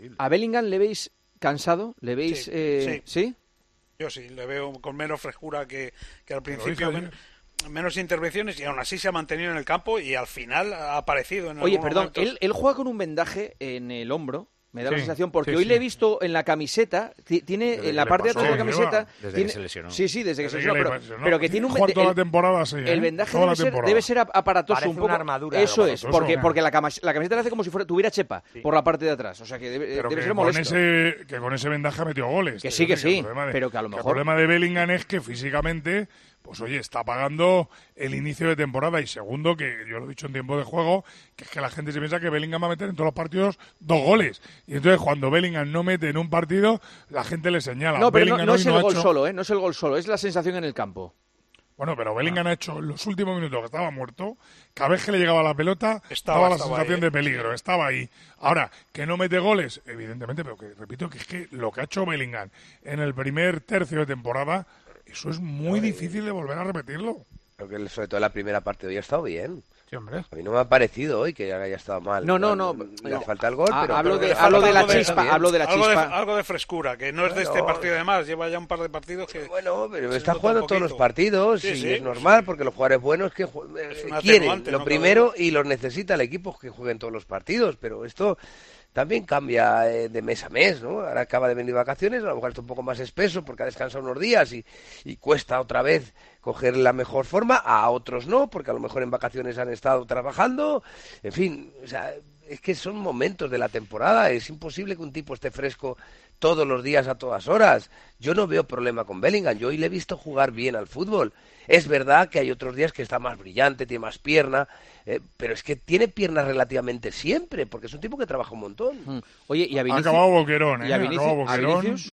¿A Bellingham le veis cansado? ¿Le veis...? Sí. ¿Sí? Yo sí, le veo con menos frescura que al principio, menos intervenciones, y aún así se ha mantenido en el campo y al final ha aparecido en Oye, algunos perdón, momentos. él juega con un vendaje en el hombro. Me da la Sí, sensación, porque sí, hoy sí. le he visto en la camiseta, tiene Desde en la que parte de le atrás de la pasó, camiseta... desde tiene- que se lesionó. Sí, desde que se lesionó, ¿no? pero que tiene un... Jugar toda la temporada así, El vendaje toda la debe temporada. ser aparatoso Parece un poco. una armadura. Eso es, Aparatoso. porque la camiseta le hace como si tuviera chepa por la parte de atrás. O sea que Pero debe que ser con molesto. ese vendaje ha metido goles. Que sí, que sí, el problema pero que a lo el mejor... problema de Bellingham es que físicamente, pues oye, está pagando el inicio de temporada. Y segundo, que yo lo he dicho en tiempo de juego, que es que la gente se piensa que Bellingham va a meter en todos los partidos 2 goles. Y entonces cuando Bellingham no mete en un partido, la gente le señala. No, pero Bellingham no hoy es el ha gol hecho- solo, no es el gol solo, es la sensación en el campo. Bueno, pero Bellingham ha hecho en los últimos minutos que estaba muerto, cada vez que le llegaba la pelota, Estaba la sensación ahí, de peligro, estaba ahí. Ahora, que no mete goles, evidentemente, pero que repito que es que lo que ha hecho Bellingham en el primer tercio de temporada, eso es muy difícil de volver a repetirlo. Creo que sobre todo la primera parte de hoy ha estado bien. Sí, hombre. A mí no me ha parecido hoy que haya estado mal. No. Le falta el gol, pero... Hablo de falta la algo de- chispa, hablo de la chispa. Algo de frescura, que no es de este Bueno, partido además, lleva ya un par de partidos que... Bueno, pero se está nota jugando un todos los poquito. partidos Sí, y sí, es normal sí. porque los jugadores buenos que un quieren atenuante, lo ¿no? primero y los necesita el equipo que jueguen todos los partidos, pero esto también cambia de mes a mes, ¿no? Ahora acaba de venir vacaciones, a lo mejor está un poco más espeso porque ha descansado unos días y cuesta otra vez coger la mejor forma, a otros no, porque a lo mejor en vacaciones han estado trabajando, en fin, o sea, es que son momentos de la temporada, es imposible que un tipo esté fresco todos los días a todas horas. Yo no veo problema con Bellingham, yo hoy le he visto jugar bien al fútbol. Es verdad que hay otros días que está más brillante, tiene más pierna, pero es que tiene piernas relativamente siempre, porque es un tipo que trabaja un montón. Oye, y a Ha Vinicius... acabado Boquerón, ¿Y a ha acabado Vinicius? Boquerón.